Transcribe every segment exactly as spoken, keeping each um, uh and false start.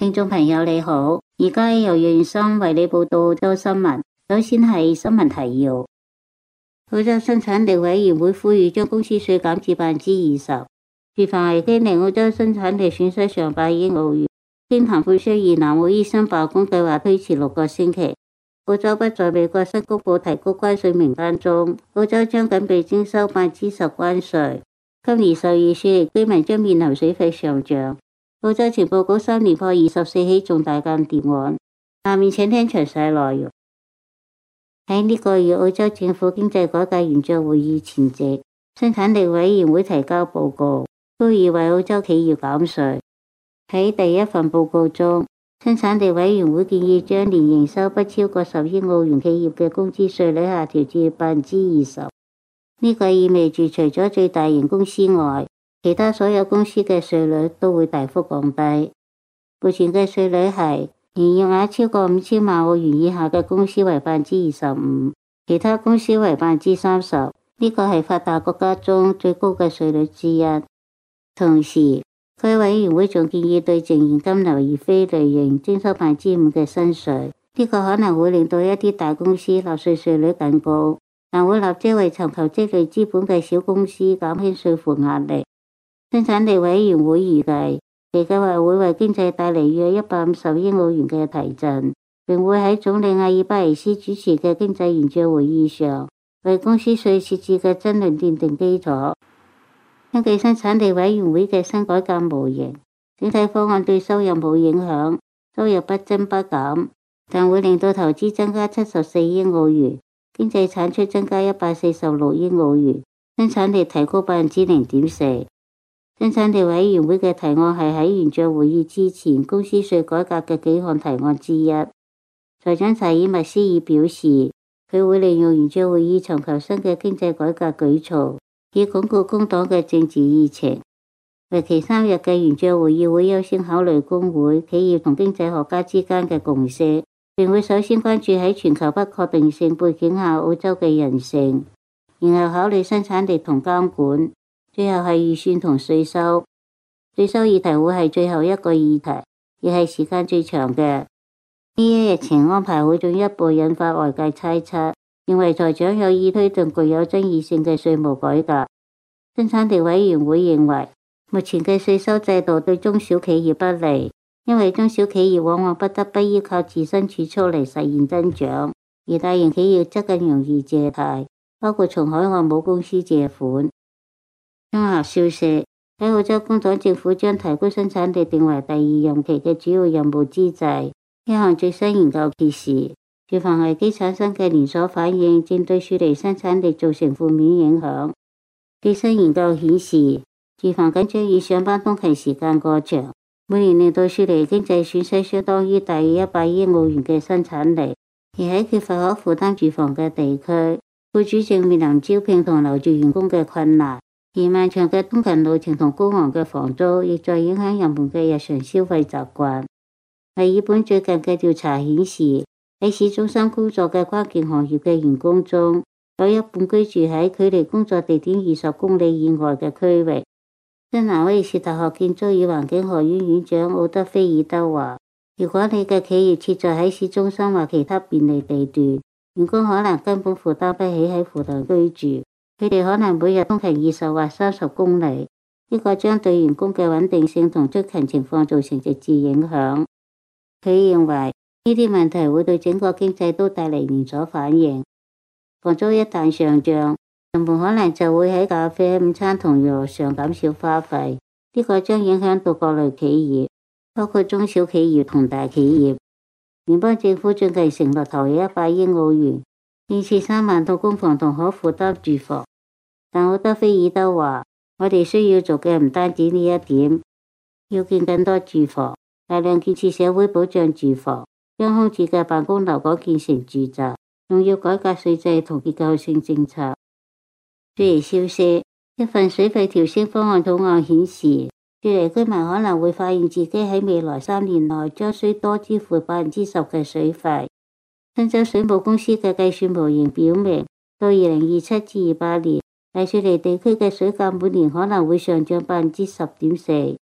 聽眾朋友你好，而家由楊生為你報道澳洲新聞。首先係新聞提要：澳洲生產力委員會呼籲將公司稅減至百分之二十。住房危機令澳洲生產力損失上百億澳元。經談判商議，南澳醫生罷工計劃推遲六個星期。澳洲不在美國新公布提高關稅名單中，澳洲將緊被徵收百分之十關稅。今年十二雪梨居民將面臨水費上漲。澳洲情報局三連破二十四起重大間諜案。下面請聽詳細內容。喺呢個月澳洲政府經濟改革圓桌會議前夕，生產力委員會提交報告，呼籲為澳洲企業減稅。喺第一份報告中，生產力委員會建議將年營收不超過十億澳元企業嘅工資稅率下調至百分之二十。呢個意味住除咗最大型公司外，其他所有公司嘅稅率都會大幅降低。目前嘅稅率係營業額超過五千萬澳元以下嘅公司為百分之二十五，其他公司為百分之三十。呢個係發達國家中最高嘅稅率之一。同時，該委員會仲建議對淨現金流而非類型徵收百分之五嘅新稅。呢個可能會令到一啲大公司納稅稅率更高，但會立即為尋求積累資本嘅小公司減輕稅負壓力。生產力委員會預計，其計劃會為經濟帶嚟約一百五十億澳元嘅提振，並會喺總理阿爾巴尼斯主持嘅經濟圓桌會議上，為公司稅設置嘅爭論奠定基礎。根據生產力委員會嘅新改革模型，整體方案對收入冇影響，收入不增不減，但會令到投資增加七十四億澳元，經濟產出增加一百四十六億澳元，生產力提高百分之零點四。生產力委員會嘅提案係喺圓桌會議之前公司稅改革嘅幾項提案之一。財長查爾麥斯爾表示，佢會利用圓桌會議尋求新嘅經濟改革舉措，以鞏固工黨嘅政治議程。為期三日嘅圓桌會議會優先考慮工會、企業同經濟學家之間嘅共識，並會首先關注喺全球不確定性背景下澳洲嘅韌性，然後考慮生產力同監管。最後係預算同稅收，稅收議題會係最後一個議題，亦係時間最長嘅。呢一日程安排會進一步引發外界猜測，認為財長有意推動具有爭議性嘅稅務改革。生產力委員會認為，目前嘅稅收制度對中小企業不利，因為中小企業往往不得不依靠自身儲蓄嚟實現增長，而大型企業則更容易借貸，包括從海外母公司借款。綜合消息，喺澳洲工黨政府將提高生產力定為第二任期嘅主要任務之際，一項最新研究揭示，住房危機產生嘅連鎖反應正對雪梨生產力造成負面影響。最新研究顯示，住房緊張與上班通勤時間過長，每年令到雪梨經濟損失相當於大約一百億澳元嘅生產力。而喺缺乏可負擔住房嘅地區，僱主正面臨招聘同留住員工嘅困難。而漫長嘅通勤路程同高昂嘅房租，亦在影響人們嘅日常消費習慣。墨爾本最近嘅調查顯示，喺市中心工作嘅關鍵行業嘅員工中，有一半居住喺距離工作地點二十公里以外嘅區域。新南威爾士大學建築與環境學院院長奧德菲爾德話，如果你嘅企業設在喺市中心或其他便利地段，員工可能根本負擔不起喺附近居住。佢哋可能每日通勤二十或三十公里，呢個將對員工嘅穩定性同出勤情況造成直接影響。佢認為呢啲問題會對整個經濟都帶嚟連鎖反應。房租一旦上漲，人們可能就會喺咖啡、午餐同娛樂上減少花費，呢個將影響到各類企業，包括中小企業同大企業。聯邦政府最近承諾投入一百億澳元，建設三萬套公房同可負擔住房。但奧德菲爾德話，我哋需要做嘅唔單止呢一點，要建更多住房，大量建設社會保障住房，將空置嘅辦公樓改建成住宅，仲要改革稅制同結構性政策。雪梨消息，一份水費調升方案草案顯示，雪梨居民可能會發現自己喺未來三年內將需多支付百分之十嘅水費。新州水務公司嘅計算模型表明，到二零二七至二八年，大雪梨地區嘅水價每年可能會上漲百分之十點四。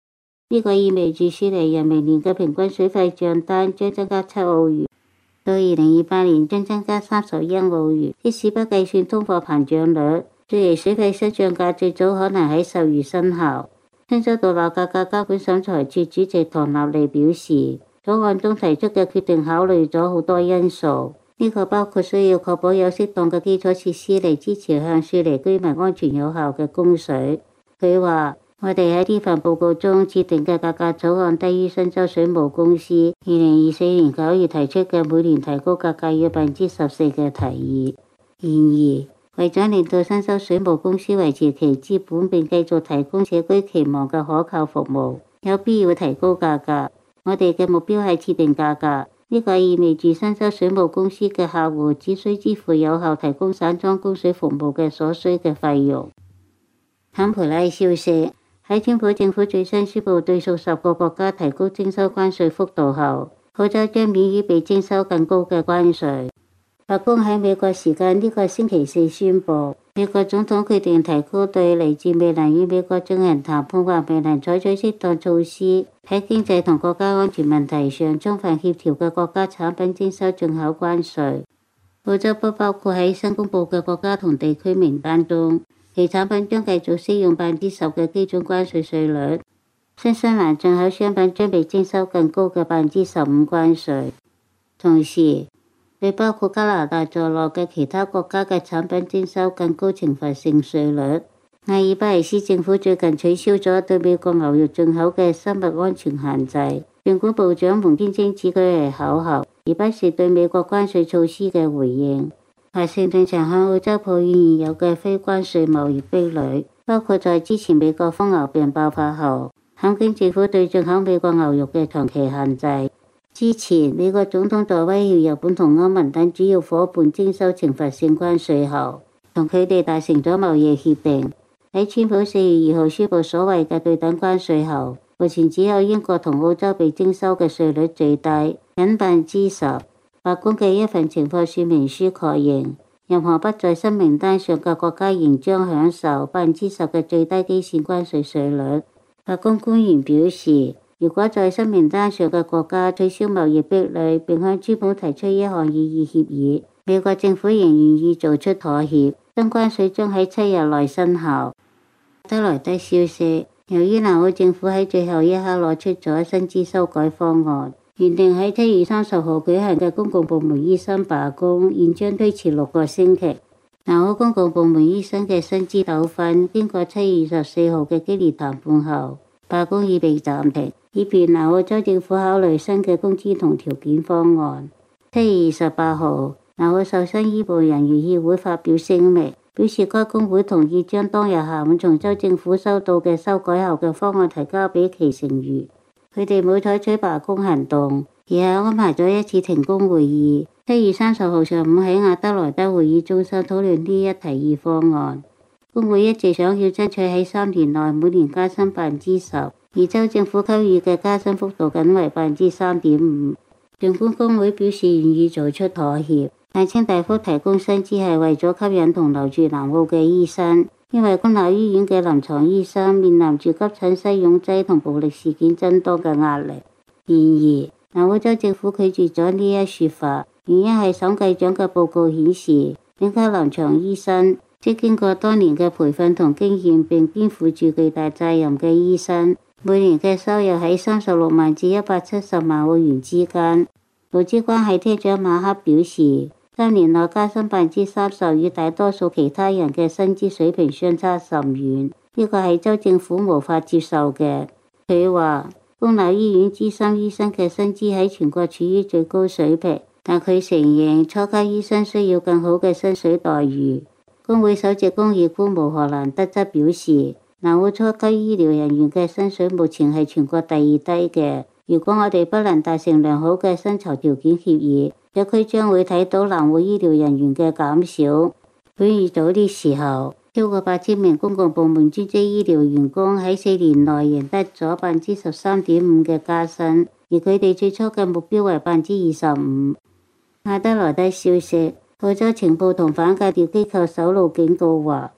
呢個意味住雪梨人明年嘅平均水費賬單將增加七澳元，到二零二八年將增加三十一澳元。即使不計算通貨膨脹率，雪梨水費新漲價最早可能喺十月生效。新州獨立價格監管審裁處主席唐納利表示，草案中提出嘅決定考慮咗好多因素，呢個包括需要確保有適當嘅基礎設施嚟支持向雪梨居民安全有效嘅供水。佢話：我哋喺呢份報告中設定嘅價格草案低於新州水務公司二零二四年九月提出嘅每年提高價格約百分之十四嘅提議。然而，為咗令到新州水務公司維持其資本並繼續提供社區期望嘅可靠服務，有必要提高價格。我哋嘅目標係設定價格，呢個意味住新州水務公司嘅客戶只需支付有效提供散裝供水服務嘅所需嘅費用。坎培拉消息，喺川普政府最新宣布對數十個國家提高徵收關稅幅度後，澳洲將免於被徵收更高嘅關稅。白宮喺美國時間呢個星期四宣布，美國總統決定提高對嚟自未能與美國進行談判或未能採取適當措施喺經濟同國家安全問題上充分協調嘅國家產品徵收進口關稅。澳洲不包括喺新公佈嘅國家同地區名單中，其產品將繼續適用百分之十嘅基準關稅稅率。新西蘭進口商品將被徵收更高嘅百分之十五關稅。同時，對包括加拿大在內嘅其他國家嘅產品徵收更高懲罰性稅率。阿爾巴尼斯政府最近取消咗對美國牛肉進口嘅生物安全限制，儘管部長們堅稱此舉係巧合，而不是對美國關稅措施嘅回應。華盛頓曾向澳洲抱怨現有嘅非關稅貿易壁壘，包括在之前美國瘋牛病爆發後，肯京政府對進口美國牛肉嘅長期限制。之前，美國總統在威脅日本同歐盟等主要夥伴徵收懲罰性關稅後，同佢哋達成咗貿易協定。喺川普四月二號宣布所謂嘅對等關稅後，目前只有英國同澳洲被徵收嘅稅率最低，僅百分之十。白宮嘅一份情況說明書確認，任何不在新名單上嘅國家仍將享受百分之十嘅最低基線關稅稅率。白宮官員表示，如果在新名單上嘅國家取消貿易壁壘並向川普提出一項異議協議，美國政府仍願意做出妥協，新關稅將喺七日內生效。德萊德消息，由於南澳政府喺最後一刻攞出咗薪資修改方案，原定喺七月三十號舉行嘅公共部門醫生罷工現將推遲六個星期。南澳公共部門醫生嘅薪資糾紛經過七月二十四號嘅激烈談判後，罷工已被暫停，以便南澳州政府考慮新嘅工資同條件方案。七月二十八號，南澳受薪醫務人員協會發表聲明，表示該工會同意將當日下午從州政府收到嘅修改後嘅方案提交俾其成員。佢哋冇採取罷工行動，而係安排咗一次停工會議。七月三十號上午喺亞德萊德會議中心討論呢一提議方案。工會一直想要爭取喺三年內每年加薪百分之十，而州政府給予嘅加薪幅度僅為百分之三點五。儘管工會表示願意做出妥協，但稱大幅提供薪資係為咗吸引同留住南澳嘅醫生，因為公立醫院嘅臨床醫生面臨住急診西擁擠同暴力事件增多嘅壓力。然而，南澳州政府拒絕咗呢一說法，原因係審計長嘅報告顯示，頂級臨床醫生，即經過多年嘅培訓同經驗並肩負住巨大責任嘅醫生，每年嘅收入喺三十六萬至一百七十萬澳元之間。勞資關係廳長馬克表示，三年內加薪百分之三十與大多數其他人嘅薪資水平相差甚遠，呢個係州政府無法接受嘅。佢話，公立醫院資深醫生嘅薪資喺全國處於最高水平，但佢承認初級醫生需要更好嘅薪水待遇。工會首席工業官毛荷蘭德則表示，南澳初級醫療人員嘅薪水目前係全國第二低嘅。如果我哋不能達成良好嘅薪酬條件協議，社區將會睇到南澳醫療人員嘅減少。本月早啲時候，超過八千名公共部門專職醫療員工喺四年內贏得咗百分之十三點五嘅加薪，而佢哋最初嘅目標為百分之二十五。阿德萊德消息，澳洲情報同反間諜機構首腦警告話，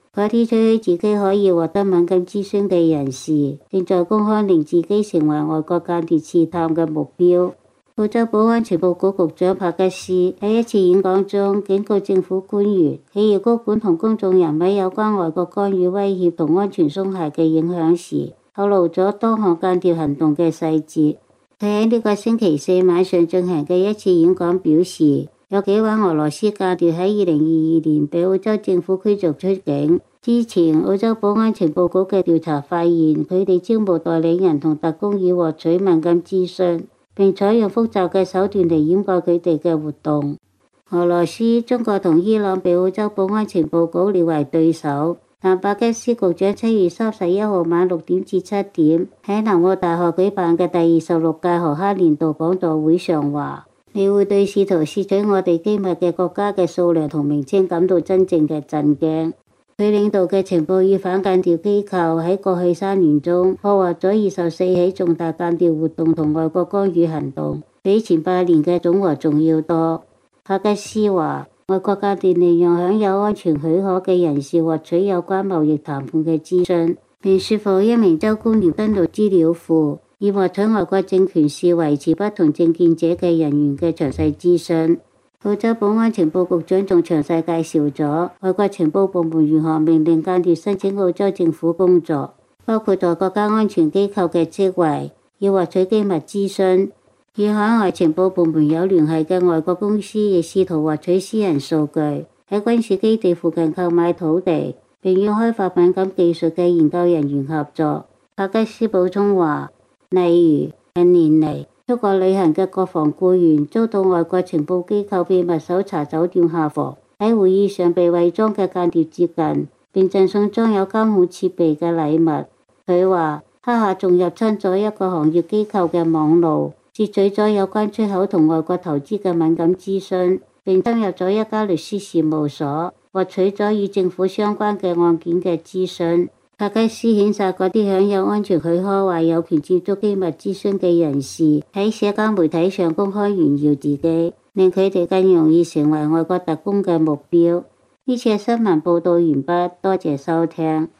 嗰啲吹噓自己可以獲得敏感資訊嘅人士，正在公開令自己成為外國間諜刺探嘅目標。澳洲保安情報局局長帕吉斯喺一次演講中警告政府官員、企業高管同公眾人物有關外國干預威脅同安全鬆懈嘅影響時，透露咗多項間諜行動嘅細節。佢喺呢個星期四晚上進行嘅一次演講表示，有幾位俄羅斯間諜喺二零二二年被澳洲政府驅逐出境。之前澳洲保安情報局嘅調查發現，佢哋招募代理人同特工以獲取敏感資訊，並採用複雜嘅手段嚟掩蓋佢哋嘅活動。俄羅斯、中國同伊朗被澳洲保安情報局列為對手。但帕吉斯局長七月三十一號晚六點至七點喺南澳大學舉辦嘅第二十六屆學克年度講座會上話，你會對試圖竊取我哋機密嘅國家嘅數量同名稱感到真正嘅震驚。佢領導嘅情報與反間諜機構喺過去三年中破獲咗二十四起重大間諜活動同外國干預行動，比前八年嘅總和仲要多。帕吉斯話，外國間諜利用享有安全許可嘅人士獲取有關貿易談判嘅資訊，並說服一名州官僚登錄資料庫，以獲取外國政權視維持不同政見者嘅人員嘅詳細資訊。澳洲保安情報局長仲詳細介紹咗外國情報部門如何命令間諜申請澳洲政府工作，包括在國家安全機構嘅職位，要獲取機密資訊。與海外情報部門有聯繫嘅外國公司亦試圖獲取私人數據，喺軍事基地附近購買土地，並與開發敏感技術嘅研究人員合作。帕吉斯補充話，例如近年嚟出國旅行嘅國防僱員遭到外國情報機構秘密搜查酒店客房，喺會議上被偽裝嘅間諜接近，並贈送裝有監控設備嘅禮物。佢話黑客仲入侵咗一個行業機構嘅網路，竊取咗有關出口同外國投資嘅敏感資訊，並登入咗一家律師事務所，獲取咗與政府相關嘅案件嘅資訊。帕吉斯譴責嗰啲享有安全許可或有權接觸機密資訊嘅人士喺社交媒體上公開炫耀自己，令佢哋更容易成為外國特工嘅目標。呢次新聞報道完畢，多謝收聽。